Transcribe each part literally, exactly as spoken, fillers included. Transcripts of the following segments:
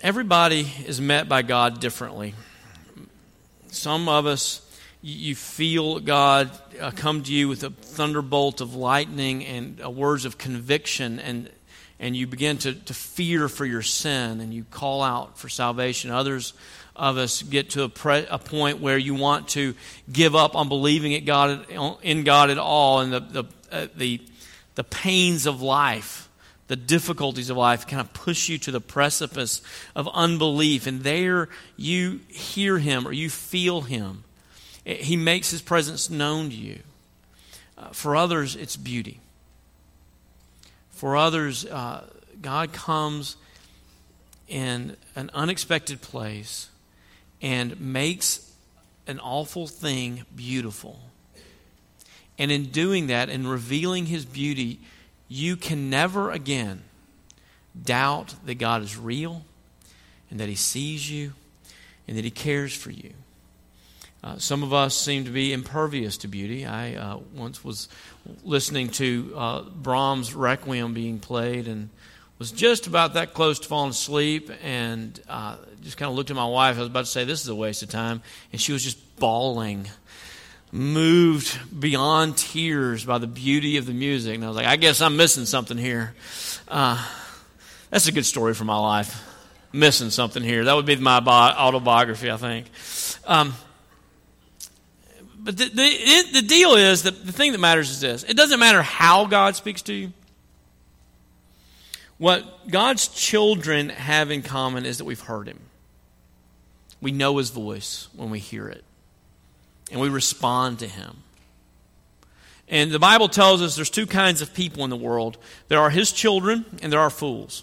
everybody is met by God differently. Some of us, you feel God uh, come to you with a thunderbolt of lightning and uh, words of conviction, and and you begin to, to fear for your sin, and you call out for salvation. Others of us get to a, pre- a point where you want to give up on believing in God, in God at all, and the the uh, the, the pains of life, the difficulties of life kind of push you to the precipice of unbelief, and there you hear Him or you feel Him. He makes His presence known to you. Uh, for others, it's beauty. For others, uh, God comes in an unexpected place and makes an awful thing beautiful. And in doing that, in revealing His beauty, you can never again doubt that God is real and that He sees you and that He cares for you. Uh, some of us seem to be impervious to beauty. I uh, once was listening to uh, Brahms' Requiem being played and was just about that close to falling asleep, and uh, just kind of looked at my wife. I was about to say, this is a waste of time, and she was just bawling, moved beyond tears by the beauty of the music. And I was like, I guess I'm missing something here. Uh, that's a good story for my life. Missing something here. That would be my bi- autobiography, I think. Um, but the, the, it, the deal is, that the thing that matters is this. It doesn't matter how God speaks to you. What God's children have in common is that we've heard Him. We know His voice when we hear it. And we respond to Him. And the Bible tells us there's two kinds of people in the world. There are His children and there are fools.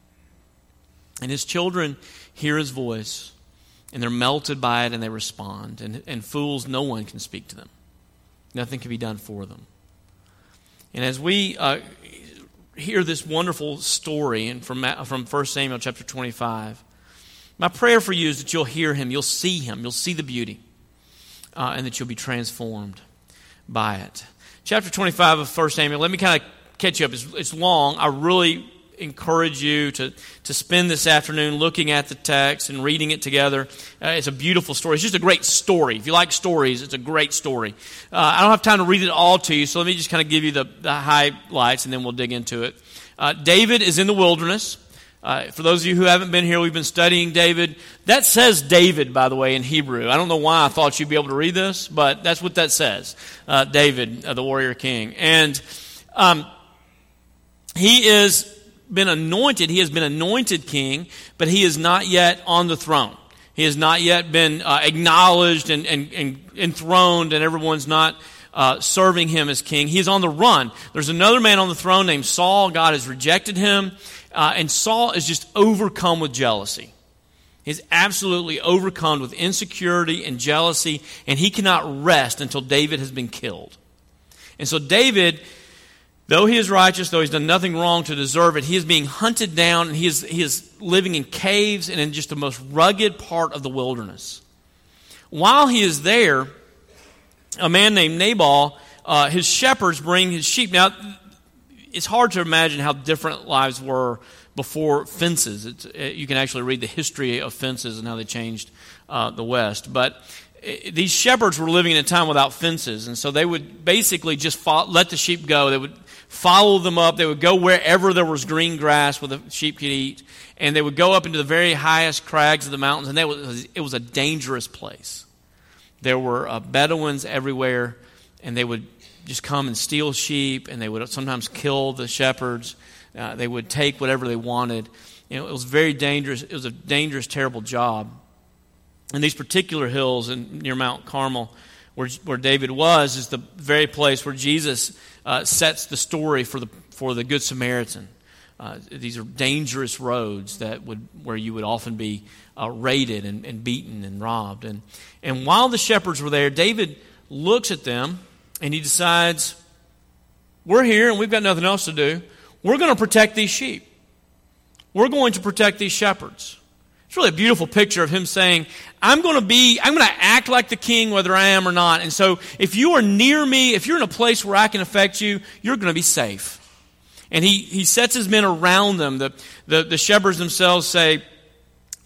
And His children hear His voice and they're melted by it and they respond. And, and fools, no one can speak to them. Nothing can be done for them. And as we uh, hear this wonderful story and from, from First Samuel chapter twenty-five, my prayer for you is that you'll hear Him, you'll see Him, you'll see the beauty. Uh, and that you'll be transformed by it. Chapter twenty-five of First Samuel, let me kind of catch you up. It's, it's long. I really encourage you to, to spend this afternoon looking at the text and reading it together. Uh, it's a beautiful story. It's just a great story. If you like stories, it's a great story. Uh, I don't have time to read it all to you, so let me just kind of give you the, the highlights, and then we'll dig into it. Uh, David is in the wilderness. Uh, for those of you who haven't been here, we've been studying David. That says David, by the way, in Hebrew. I don't know why I thought you'd be able to read this, but that's what that says. Uh, David, uh, the warrior king. And um, he has been anointed. He has been anointed king, but he is not yet on the throne. He has not yet been uh, acknowledged and, and, and enthroned, and everyone's not uh, serving him as king. He is on the run. There's another man on the throne named Saul. God has rejected him. Uh, and Saul is just overcome with jealousy. He's absolutely overcome with insecurity and jealousy, and he cannot rest until David has been killed. And so David, though he is righteous, though he's done nothing wrong to deserve it, he is being hunted down, and he is, he is living in caves and in just the most rugged part of the wilderness. While he is there, a man named Nabal, uh, his shepherds bring his sheep. Now, it's hard to imagine how different lives were before fences. It's, it, you can actually read the history of fences and how they changed uh, the West. But it, these shepherds were living in a time without fences, and so they would basically just follow, let the sheep go. They would follow them up. They would go wherever there was green grass where the sheep could eat, and they would go up into the very highest crags of the mountains, and they was, it was a dangerous place. There were uh, Bedouins everywhere, and they would just come and steal sheep, and they would sometimes kill the shepherds. Uh, they would take whatever they wanted. You know, it was very dangerous. It was a dangerous, terrible job. And these particular hills in, near Mount Carmel, where, where David was, is the very place where Jesus uh, sets the story for the for the Good Samaritan. Uh, these are dangerous roads that would where you would often be uh, raided and, and beaten and robbed. And and while the shepherds were there, David looks at them. And he decides, we're here and we've got nothing else to do. We're going to protect these sheep. We're going to protect these shepherds. It's really a beautiful picture of him saying, I'm going to be, I'm going to act like the king whether I am or not. And so if you are near me, if you're in a place where I can affect you, you're going to be safe. And he, he sets his men around them. The, the, the shepherds themselves say,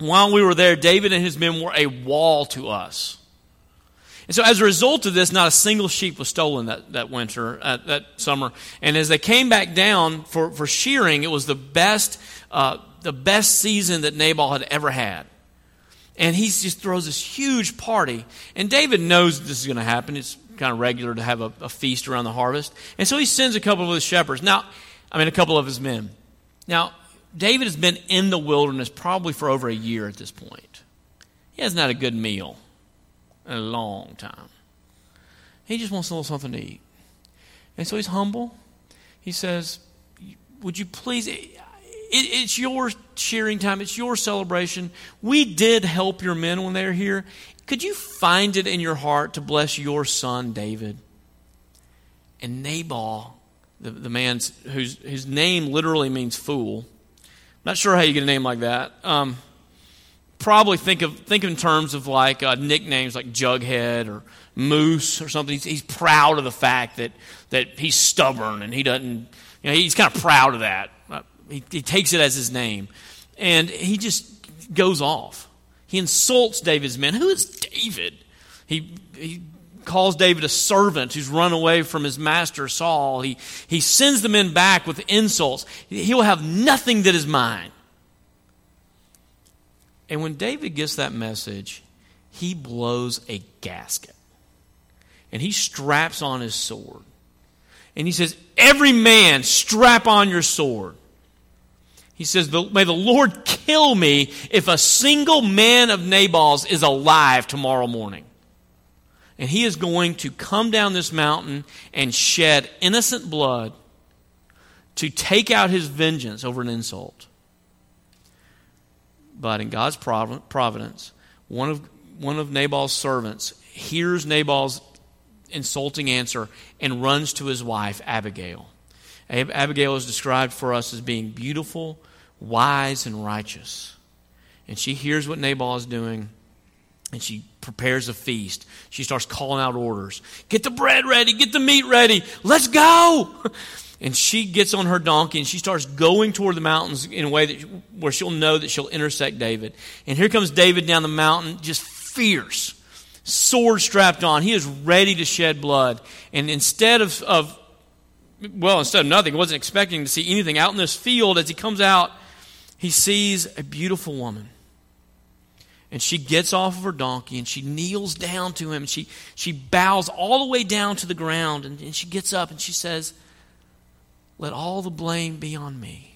while we were there, David and his men were a wall to us. And so as a result of this, not a single sheep was stolen that, that winter, uh, that summer. And as they came back down for, for shearing, it was the best, uh, the best season that Nabal had ever had. And he just throws this huge party. And David knows this is going to happen. It's kind of regular to have a, a feast around the harvest. And so he sends a couple of his shepherds. Now, I mean, a couple of his men. Now, David has been in the wilderness probably for over a year at this point. He hasn't had a good meal in a long time. He just wants a little something to eat. And so he's humble. He says, would you please, it, it's your shearing time, it's your celebration. We did help your men when they were here. Could you find it in your heart to bless your son David? And Nabal, the, the man whose his name literally means fool, not sure how you get a name like that. Um, probably think of think in terms of like uh, nicknames like Jughead or Moose or something. He's, he's proud of the fact that that he's stubborn and he doesn't. You know, he's kind of proud of that. Uh, he, he takes it as his name, and he just goes off. He insults David's men. Who is David? He he calls David a servant who's run away from his master Saul. He he sends the men back with insults. He'll have nothing that is mine. And when David gets that message, he blows a gasket. And he straps on his sword. And he says, every man strap on your sword. He says, may the Lord kill me if a single man of Nabal's is alive tomorrow morning. And he is going to come down this mountain and shed innocent blood to take out his vengeance over an insult. But in God's providence, one of one of Nabal's servants hears Nabal's insulting answer and runs to his wife, Abigail. Abigail is described for us as being beautiful, wise, and righteous. And she hears what Nabal is doing, and she prepares a feast. She starts calling out orders. Get the bread ready. Get the meat ready. Let's go. And she gets on her donkey and she starts going toward the mountains in a way that where she'll know that she'll intersect David. And here comes David down the mountain, just fierce, sword strapped on. He is ready to shed blood. And instead of, of well, instead of nothing, he wasn't expecting to see anything out in this field. As he comes out, he sees a beautiful woman. And she gets off of her donkey and she kneels down to him. She, she bows all the way down to the ground. And, and she gets up and she says, let all the blame be on me.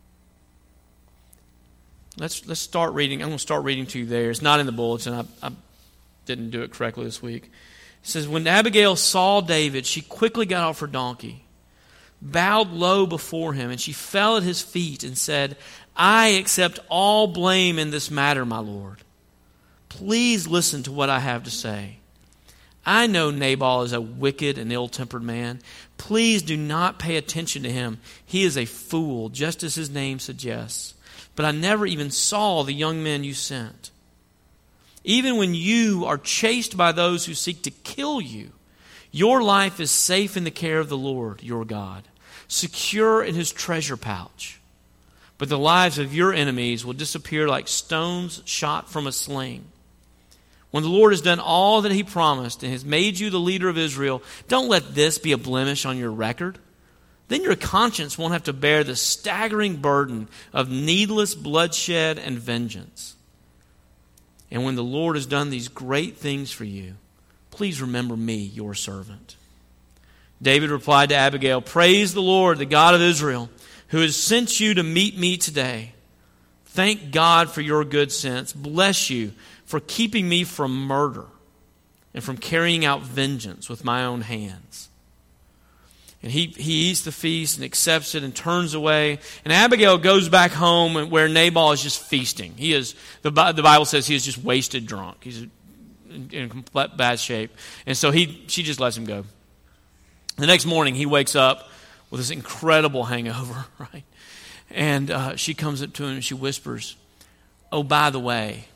Let's let's start reading. I'm going to start reading to you there. It's not in the bulletin. I, I didn't do it correctly this week. It says, when Abigail saw David, she quickly got off her donkey, bowed low before him, and she fell at his feet and said, I accept all blame in this matter, my lord. Please listen to what I have to say. I know Nabal is a wicked and ill-tempered man. Please do not pay attention to him. He is a fool, just as his name suggests. But I never even saw the young men you sent. Even when you are chased by those who seek to kill you, your life is safe in the care of the Lord, your God, secure in his treasure pouch. But the lives of your enemies will disappear like stones shot from a sling. When the Lord has done all that he promised and has made you the leader of Israel, don't let this be a blemish on your record. Then your conscience won't have to bear the staggering burden of needless bloodshed and vengeance. And when the Lord has done these great things for you, please remember me, your servant. David replied to Abigail, praise the Lord, the God of Israel, who has sent you to meet me today. Thank God for your good sense. Bless you for keeping me from murder and from carrying out vengeance with my own hands. And he, he eats the feast and accepts it and turns away. And Abigail goes back home where Nabal is just feasting. He is, the, the Bible says he is just wasted drunk. He's in, in complete bad shape. And so he she just lets him go. The next morning he wakes up with this incredible hangover, right? And uh, she comes up to him and she whispers, oh, by the way,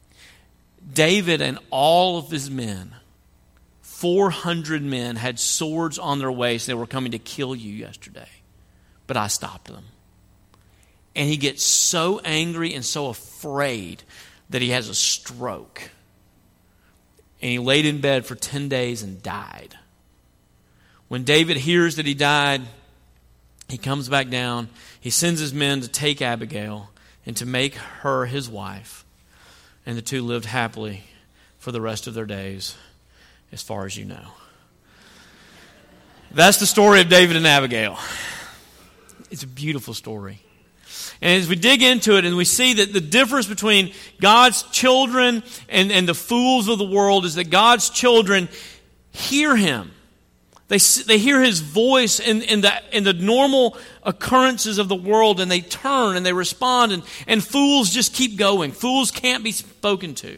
David and all of his men, four hundred men, had swords on their waist. They were coming to kill you yesterday. But I stopped them. And he gets so angry and so afraid that he has a stroke. And he laid in bed for ten days and died. When David hears that he died, he comes back down. He sends his men to take Abigail and to make her his wife. And the two lived happily for the rest of their days, as far as you know. That's the story of David and Abigail. It's a beautiful story. And as we dig into it and we see that the difference between God's children and, and the fools of the world is that God's children hear Him. They, they hear His voice in, in, the, in the normal occurrences of the world, and they turn and they respond, and, and fools just keep going. Fools can't be spoken to.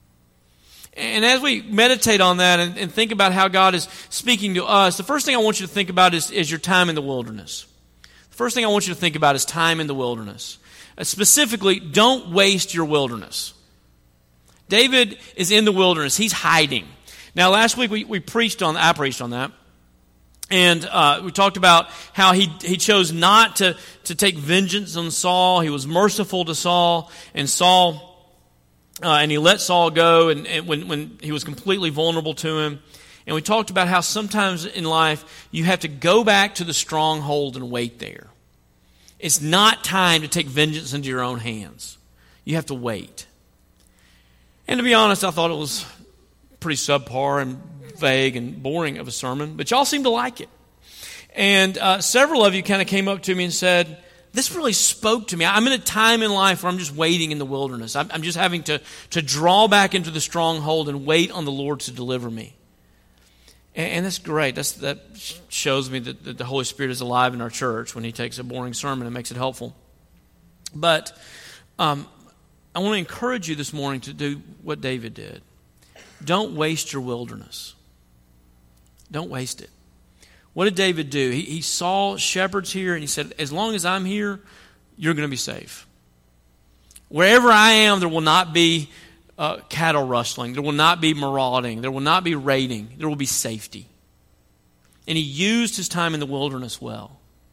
And as we meditate on that and, and think about how God is speaking to us, the first thing I want you to think about is, is your time in the wilderness. The first thing I want you to think about is time in the wilderness. Uh, specifically, don't waste your wilderness. David is in the wilderness. He's hiding. Now, last week we, we preached on, I preached on that. And uh, we talked about how he he chose not to, to take vengeance on Saul. He was merciful to Saul, and Saul, uh, and he let Saul go and, and when, when he was completely vulnerable to him. And we talked about how sometimes in life you have to go back to the stronghold and wait there. It's not time to take vengeance into your own hands. You have to wait. And to be honest, I thought it was pretty subpar and vague and boring of a sermon, but y'all seem to like it. And uh, several of you kind of came up to me and said, this really spoke to me. I'm in a time in life where I'm just waiting in the wilderness. I'm, I'm just having to, to draw back into the stronghold and wait on the Lord to deliver me. And, and that's great. That's, that shows me that, that the Holy Spirit is alive in our church when He takes a boring sermon and makes it helpful. But um, I want to encourage you this morning to do what David did. Don't waste your wilderness. Don't waste it. What did David do? He, he saw shepherds here and he said, as long as I'm here, you're going to be safe. Wherever I am, there will not be uh, cattle rustling. There will not be marauding. There will not be raiding. There will be safety. And he used his time in the wilderness well.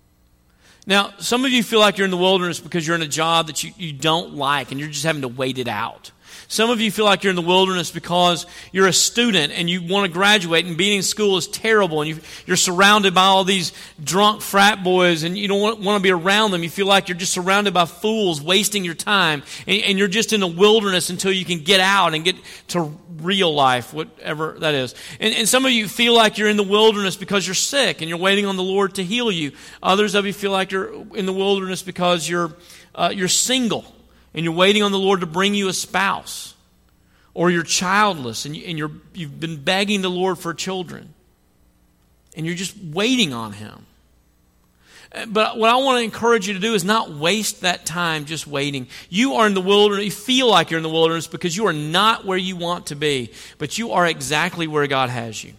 Now, some of you feel like you're in the wilderness because you're in a job that you, you don't like and you're just having to wait it out. Some of you feel like you're in the wilderness because you're a student and you want to graduate, and being in school is terrible, and you, you're surrounded by all these drunk frat boys and you don't want, want to be around them. You feel like you're just surrounded by fools wasting your time, and, and you're just in the wilderness until you can get out and get to real life, whatever that is. And, and some of you feel like you're in the wilderness because you're sick and you're waiting on the Lord to heal you. Others of you feel like you're in the wilderness because you're uh, you're single. And you're waiting on the Lord to bring you a spouse. Or you're childless and, you, and you're, you've been begging the Lord for children. And you're just waiting on Him. But what I want to encourage you to do is not waste that time just waiting. You are in the wilderness. You feel like you're in the wilderness because you are not where you want to be. But you are exactly where God has you.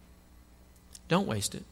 Don't waste it.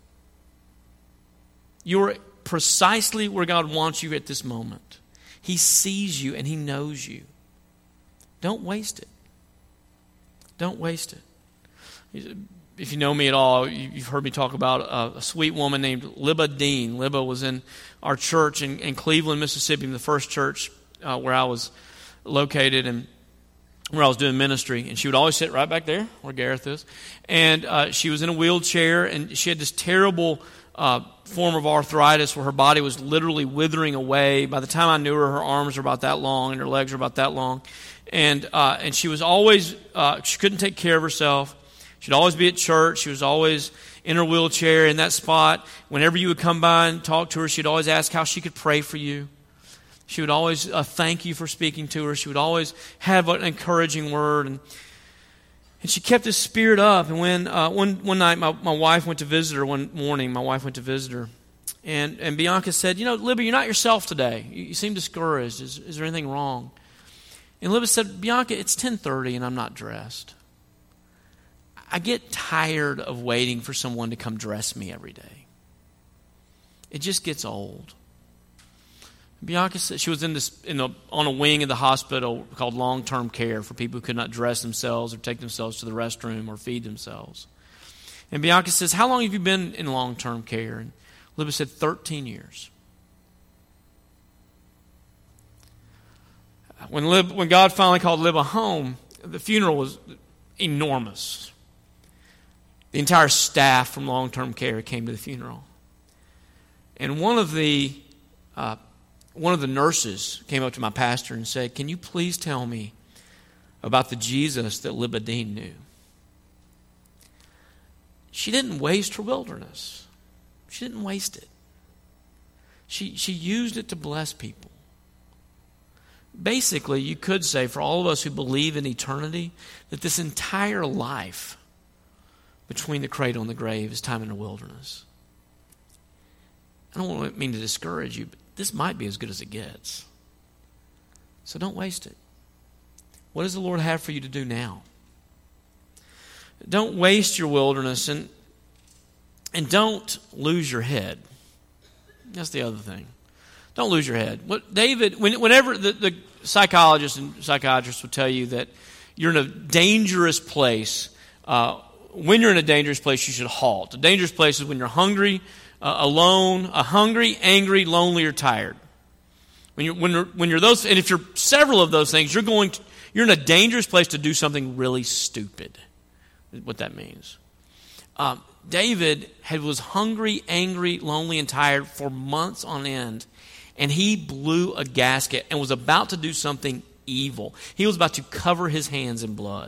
You are precisely where God wants you at this moment. He sees you and He knows you. Don't waste it. Don't waste it. If you know me at all, you've heard me talk about a sweet woman named Libba Dean. Libba was in our church in, in Cleveland, Mississippi, the first church uh, where I was located and where I was doing ministry. And she would always sit right back there where Gareth is. And uh, she was in a wheelchair, and she had this terrible Uh, form of arthritis where her body was literally withering away. By the time I knew her, her arms were about that long and her legs were about that long. And uh, and she was always, uh, she couldn't take care of herself. She'd always be at church. She was always in her wheelchair in that spot. Whenever you would come by and talk to her, she'd always ask how she could pray for you. She would always uh, thank you for speaking to her. She would always have an encouraging word. And And she kept this spirit up. And when uh, one one night my, my wife went to visit her one morning, my wife went to visit her. And, and Bianca said, you know, Libba, you're not yourself today. You, you seem discouraged. Is, is there anything wrong? And Libba said, Bianca, it's ten thirty and I'm not dressed. I get tired of waiting for someone to come dress me every day. It just gets old. Bianca said she was in this in a, on a wing of the hospital called long-term care for people who could not dress themselves or take themselves to the restroom or feed themselves. And Bianca says, how long have you been in long-term care? And Libba said, thirteen years. when, Lib, when God finally called Libba home, the funeral was enormous. The entire staff from long-term care came to the funeral. And one of the uh, one of the nurses came up to my pastor and said, "Can you please tell me about the Jesus that Libba Dean knew?" She didn't waste her wilderness. She didn't waste it. She, she used it to bless people. Basically, you could say, for all of us who believe in eternity, that this entire life between the cradle and the grave is time in the wilderness. I don't mean to discourage you, but this might be as good as it gets. So don't waste it. What does the Lord have for you to do now? Don't waste your wilderness, and and don't lose your head. That's the other thing. Don't lose your head. What David, when, whenever the, the psychologists and psychiatrists would tell you that you're in a dangerous place, uh, when you're in a dangerous place, you should halt. A dangerous place is when you're hungry, uh, alone, uh, hungry, angry, lonely, or tired. When you're when you're, when you're those, and if you're several of those things, you're going to, you're in a dangerous place to do something really stupid. What that means. Um, David had, was hungry, angry, lonely, and tired for months on end, and he blew a gasket and was about to do something evil. He was about to cover his hands in blood.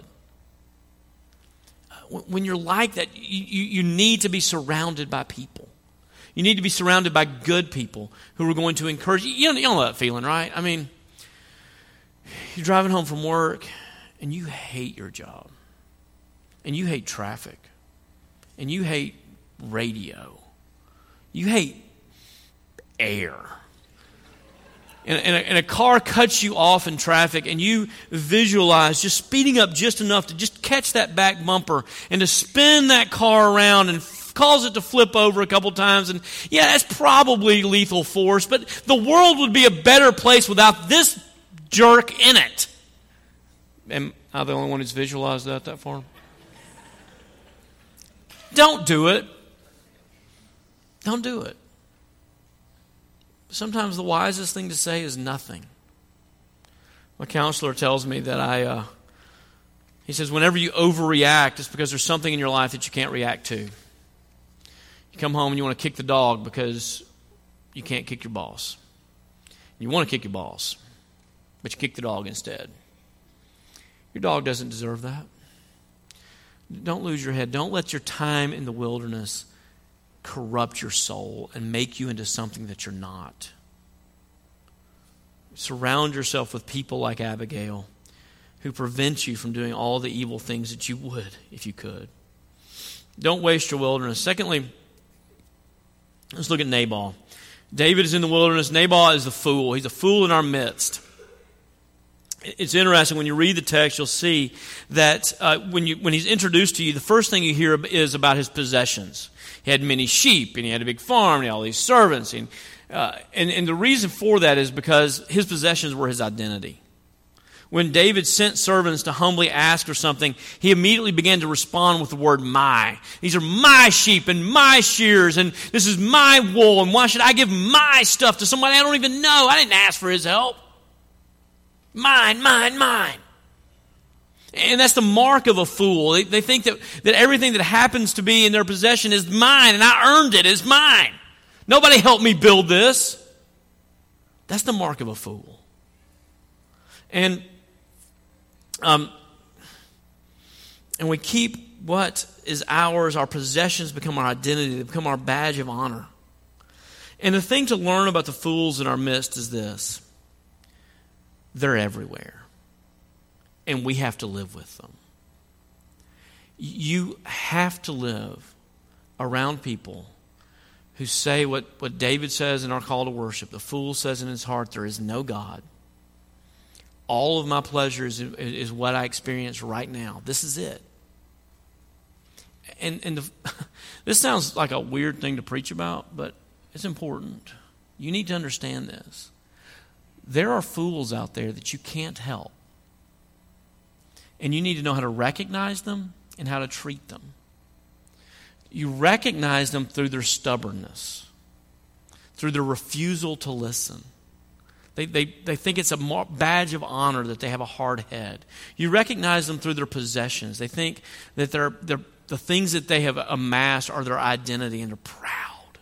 When you're like that, you, you, you need to be surrounded by people. You need to be surrounded by good people who are going to encourage you. You know, you know that feeling, right? I mean, you're driving home from work, and you hate your job. And you hate traffic. And you hate radio. You hate air. And, and, a, and a car cuts you off in traffic, and you visualize just speeding up just enough to just catch that back bumper and to spin that car around and f- cause it to flip over a couple times. And yeah, that's probably lethal force, but the world would be a better place without this jerk in it. Am I the only one who's visualized that that far? Don't do it. Don't do it. Sometimes the wisest thing to say is nothing. My counselor tells me that I, uh, he says, whenever you overreact, it's because there's something in your life that you can't react to. You come home and you want to kick the dog because you can't kick your boss. You want to kick your boss, but you kick the dog instead. Your dog doesn't deserve that. Don't lose your head. Don't let your time in the wilderness corrupt your soul and make you into something that you're not. Surround yourself with people like Abigail who prevent you from doing all the evil things that you would if you could. Don't waste your wilderness. Secondly, let's look at Nabal. David is in the wilderness. Nabal is the fool. He's a fool in our midst. It's interesting, when you read the text, you'll see that uh, when you when he's introduced to you, the first thing you hear is about his possessions. He had many sheep, and he had a big farm, and he had all these servants. And, uh, and, and the reason for that is because his possessions were his identity. When David sent servants to humbly ask for something, he immediately began to respond with the word my. These are my sheep and my shears, and this is my wool, and why should I give my stuff to somebody I don't even know? I didn't ask for his help. Mine, mine, mine. And that's the mark of a fool. They, they think that, that everything that happens to be in their possession is mine, and I earned it. It's mine. Nobody helped me build this. That's the mark of a fool. And um, and we keep what is ours, our possessions become our identity, they become our badge of honor. And the thing to learn about the fools in our midst is this. They're everywhere. And we have to live with them. You have to live around people who say what, what David says in our call to worship. The fool says in his heart, there is no God. All of my pleasures is, is what I experience right now. This is it. And, and the, this sounds like a weird thing to preach about, but it's important. You need to understand this. There are fools out there that you can't help. And you need to know how to recognize them and how to treat them. You recognize them through their stubbornness, through their refusal to listen, They, they, they think it's a badge of honor that they have a hard head. You recognize them through their possessions. They think that they're, they're, the things that they have amassed are their identity, and they're proud.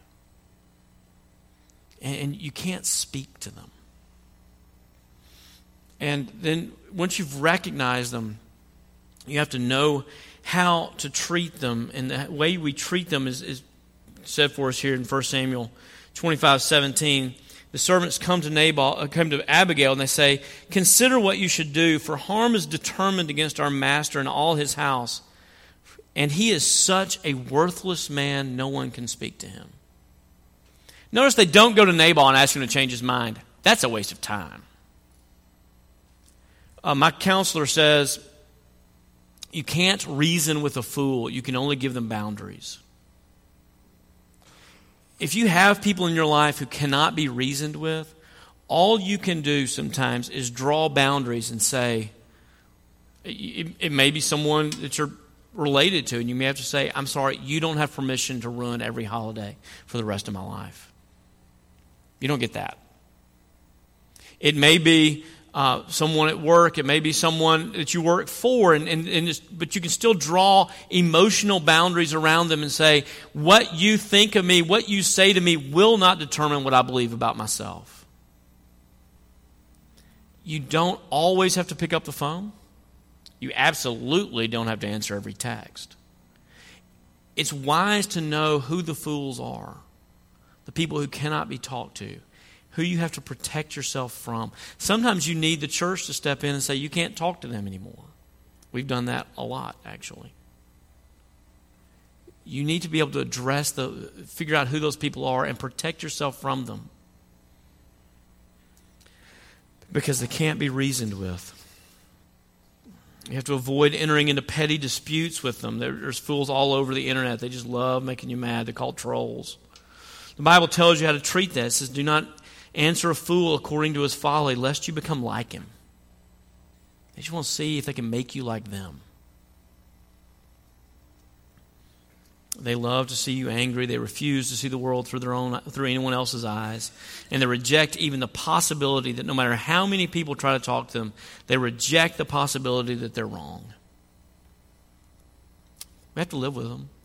And, and you can't speak to them. And then once you've recognized them, you have to know how to treat them. And the way we treat them is, is said for us here in First Samuel twenty-five seventeen. The servants come to Nabal, come to Abigail, and they say, "Consider what you should do, for harm is determined against our master and all his house. And he is such a worthless man, no one can speak to him." Notice they don't go to Nabal and ask him to change his mind. That's a waste of time. Uh, my counselor says, you can't reason with a fool. You can only give them boundaries. If you have people in your life who cannot be reasoned with, all you can do sometimes is draw boundaries and say, it, it may be someone that you're related to, and you may have to say, "I'm sorry, you don't have permission to ruin every holiday for the rest of my life." You don't get that. It may be uh, someone at work. It may be someone that you work for, and, and, and just, but you can still draw emotional boundaries around them and say, what you think of me, what you say to me will not determine what I believe about myself. You don't always have to pick up the phone. You absolutely don't have to answer every text. It's wise to know who the fools are, the people who cannot be talked to, who you have to protect yourself from. Sometimes you need the church to step in and say, you can't talk to them anymore. We've done that a lot, actually. You need to be able to address the, figure out who those people are and protect yourself from them, because they can't be reasoned with. You have to avoid entering into petty disputes with them. There's fools all over the internet. They just love making you mad. They're called trolls. The Bible tells you how to treat that. It says, do not answer a fool according to his folly, lest you become like him. They just want to see if they can make you like them. They love to see you angry. They refuse to see the world through their own, through anyone else's eyes. And they reject even the possibility that no matter how many people try to talk to them, they reject the possibility that they're wrong. We have to live with them.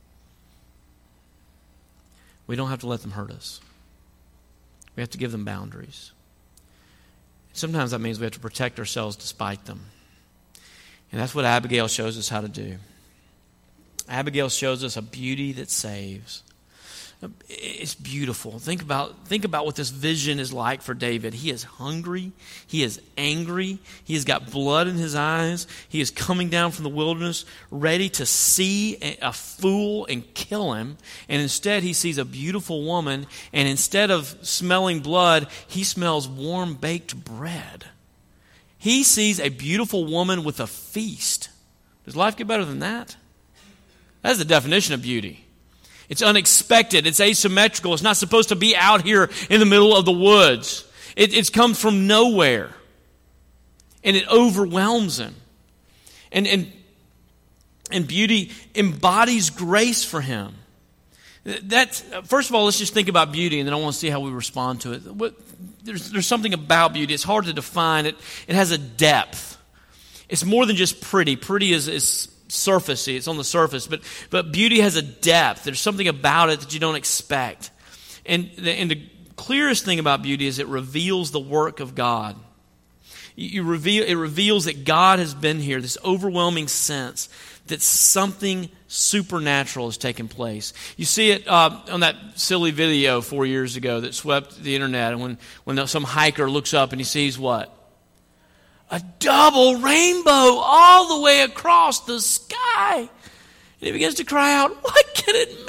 We don't have to let them hurt us. We have to give them boundaries. Sometimes that means we have to protect ourselves despite them. And that's what Abigail shows us how to do. Abigail shows us a beauty that saves. It's beautiful. Think about, think about what this vision is like for David. He is hungry. He is angry. He has got blood in his eyes. He is coming down from the wilderness, ready to see a fool and kill him. And instead he sees a beautiful woman, and instead of smelling blood, he smells warm baked bread. He sees a beautiful woman with a feast. Does life get better than that? That's the definition of beauty. It's unexpected. It's asymmetrical. It's not supposed to be out here in the middle of the woods. It, it's come from nowhere. And it overwhelms him. And, and, and beauty embodies grace for him. That's, first of all, let's just think about beauty, and then I want to see how we respond to it. What, there's, there's something about beauty. It's hard to define. It, it has a depth. It's more than just pretty. Pretty is... is surfacey, it's on the surface, but but beauty has a depth. There's something about it that you don't expect. And the, and the clearest thing about beauty is it reveals the work of God. You, you reveal it reveals that God has been here, this overwhelming sense that something supernatural has taken place. You see it uh, on that silly video four years ago that swept the internet, and when, when some hiker looks up and he sees what? A double rainbow all the way across the sky. And he begins to cry out, what can it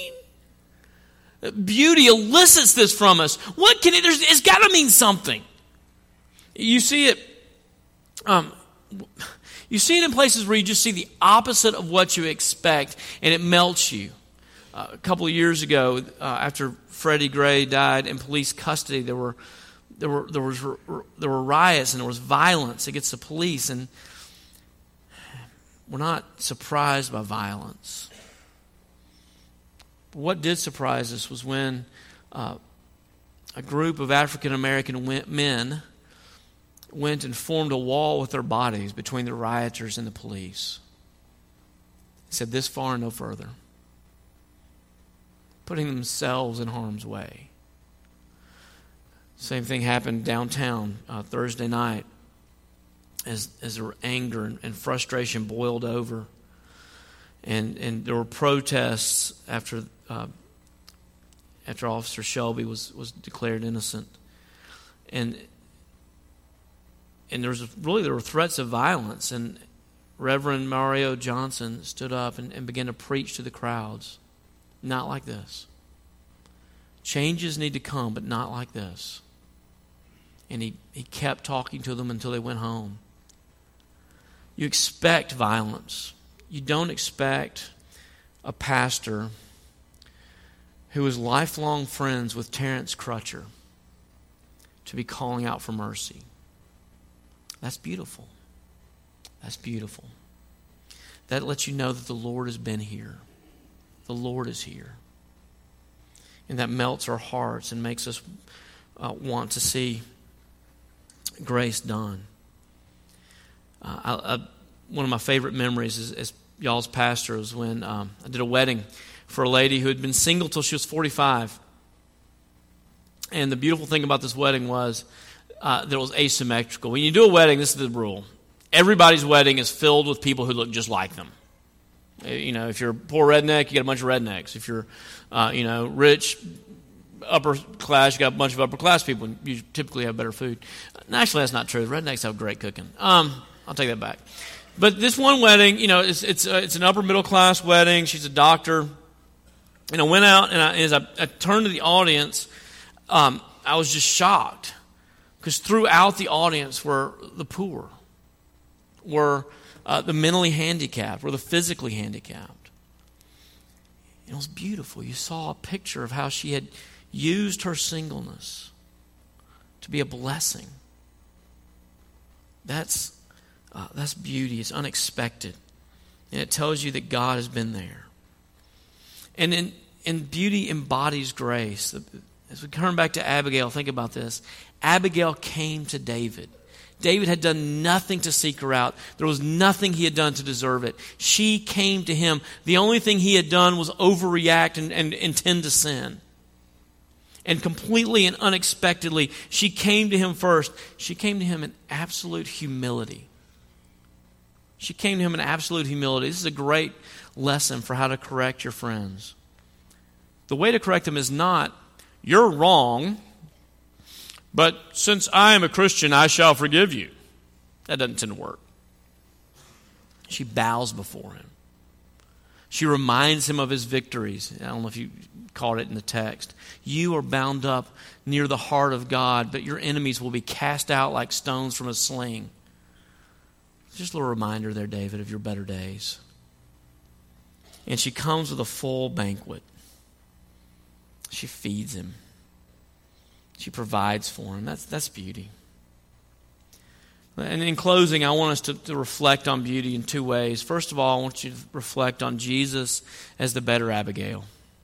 mean? Beauty elicits this from us. What can it, there's, it's got to mean something. You see it, um, you see it in places where you just see the opposite of what you expect, and it melts you. Uh, a couple of years ago, uh, after Freddie Gray died in police custody, there were There were there was there were riots and there was violence against the police, and we're not surprised by violence. But what did surprise us was when uh, a group of African American men went and formed a wall with their bodies between the rioters and the police. He said, this far and no further. Putting themselves in harm's way. Same thing happened downtown uh, Thursday night as, as their anger and, and frustration boiled over. And, and there were protests after uh, after Officer Shelby was, was declared innocent. And and there was really there were threats of violence, and Reverend Mario Johnson stood up and, and began to preach to the crowds. Not like this. Changes need to come, but not like this. And he, he kept talking to them until they went home. You expect violence. You don't expect a pastor who was lifelong friends with Terrence Crutcher to be calling out for mercy. That's beautiful. That's beautiful. That lets you know that the Lord has been here. The Lord is here. And that melts our hearts and makes us uh, want to see grace done. Uh, I, I, one of my favorite memories as, as y'all's pastor was when um, I did a wedding for a lady who had been single till she was forty-five. And the beautiful thing about this wedding was uh, that it was asymmetrical. When you do a wedding, this is the rule. Everybody's wedding is filled with people who look just like them. You know, if you're a poor redneck, you got a bunch of rednecks. If you're, uh, you know, rich, upper class, you got a bunch of upper class people. You typically have better food. Actually, that's not true. Rednecks have great cooking. Um, I'll take that back. But this one wedding, you know, it's it's uh, it's an upper middle class wedding. She's a doctor. And I went out, and I, as I, I turned to the audience, um, I was just shocked. Because throughout the audience were the poor, were uh, the mentally handicapped, were the physically handicapped. It was beautiful. You saw a picture of how she had used her singleness to be a blessing. That's uh, that's beauty. It's unexpected. And it tells you that God has been there. And in, and beauty embodies grace. As we turn back to Abigail, think about this. Abigail came to David. David had done nothing to seek her out. There was nothing he had done to deserve it. She came to him. The only thing he had done was overreact and, and intend to sin. And completely and unexpectedly, she came to him first. She came to him in absolute humility. She came to him in absolute humility. This is a great lesson for how to correct your friends. The way to correct them is not, you're wrong, but since I am a Christian, I shall forgive you. That doesn't tend to work. She bows before him. She reminds him of his victories. I don't know if you caught it in the text. You are bound up near the heart of God, but your enemies will be cast out like stones from a sling. Just a little reminder there, David, of your better days. And she comes with a full banquet. She feeds him. She provides for him. That's, that's beauty. And in closing, I want us to, to reflect on beauty in two ways. First of all, I want you to reflect on Jesus as the better Abigail.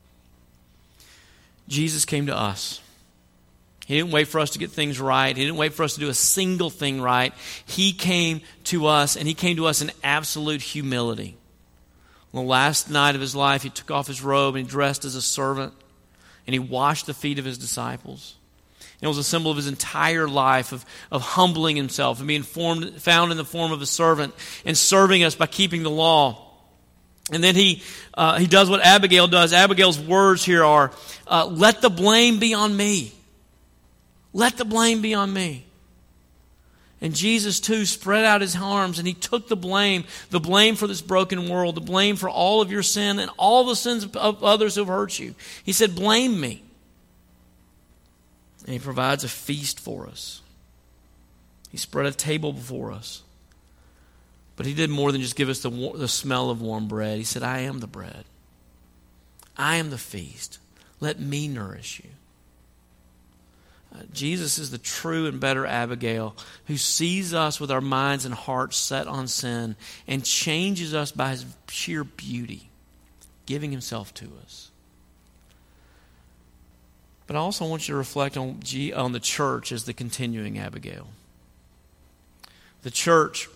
Jesus came to us. He didn't wait for us to get things right. He didn't wait for us to do a single thing right. He came to us, and he came to us in absolute humility. On the last night of his life, he took off his robe and he dressed as a servant, and he washed the feet of his disciples. It was a symbol of his entire life of, of humbling himself and being formed, found in the form of a servant and serving us by keeping the law. And then he uh, he does what Abigail does. Abigail's words here are, uh, let the blame be on me. Let the blame be on me. And Jesus, too, spread out his arms and he took the blame, the blame for this broken world, the blame for all of your sin and all the sins of others who have hurt you. He said, blame me. And he provides a feast for us. He spread a table before us. But he did more than just give us the, the smell of warm bread. He said, I am the bread. I am the feast. Let me nourish you. Uh, Jesus is the true and better Abigail who sees us with our minds and hearts set on sin and changes us by his sheer beauty, giving himself to us. But I also want you to reflect on, G, on the church as the continuing Abigail. The church,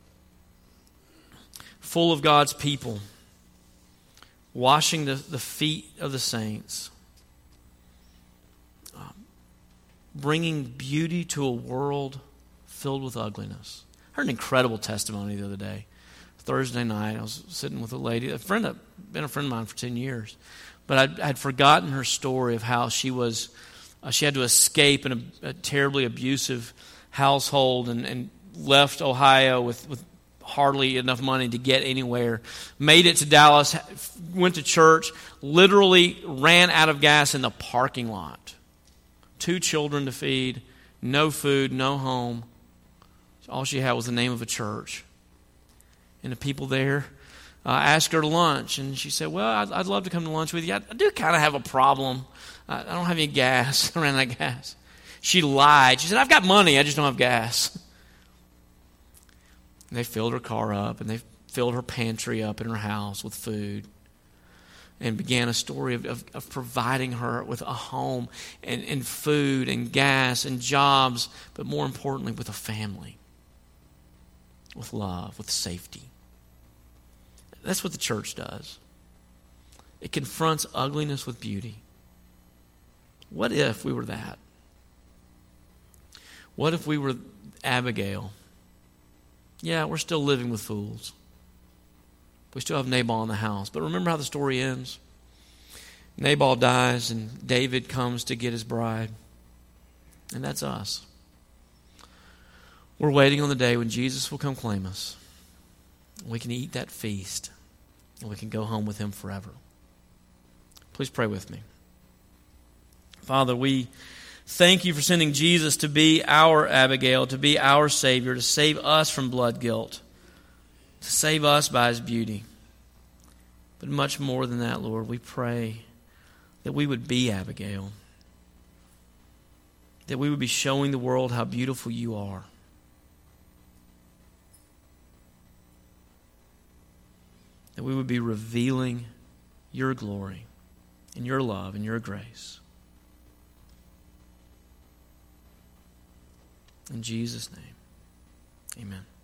full of God's people, washing the, the feet of the saints, um, bringing beauty to a world filled with ugliness. I heard an incredible testimony the other day. Thursday night, I was sitting with a lady, a friend, been a friend of mine for ten years, but I'd, I'd forgotten her story of how she was, uh, she had to escape in a, a terribly abusive household and, and left Ohio with, with hardly enough money to get anywhere, made it to Dallas, went to church, literally ran out of gas in the parking lot. Two children to feed, no food, no home. All she had was the name of a church. And the people there uh, asked her to lunch. And she said, well, I'd, I'd love to come to lunch with you. I, I do kind of have a problem. I, I don't have any gas. I ran out of gas. She lied. She said, I've got money. I just don't have gas. And they filled her car up, and they filled her pantry up in her house with food, and began a story of, of, of providing her with a home and, and food and gas and jobs, but more importantly, with a family, with love, with safety. That's what the church does. It confronts ugliness with beauty. What if we were that? What if we were Abigail? Yeah, we're still living with fools. We still have Nabal in the house. But remember how the story ends? Nabal dies and David comes to get his bride. And that's us. We're waiting on the day when Jesus will come claim us. We can eat that feast and we can go home with him forever. Please pray with me. Father, we thank you for sending Jesus to be our Abigail, to be our Savior, to save us from blood guilt, to save us by his beauty. But much more than that, Lord, we pray that we would be Abigail, that we would be showing the world how beautiful you are. That we would be revealing your glory and your love and your grace. In Jesus' name, amen.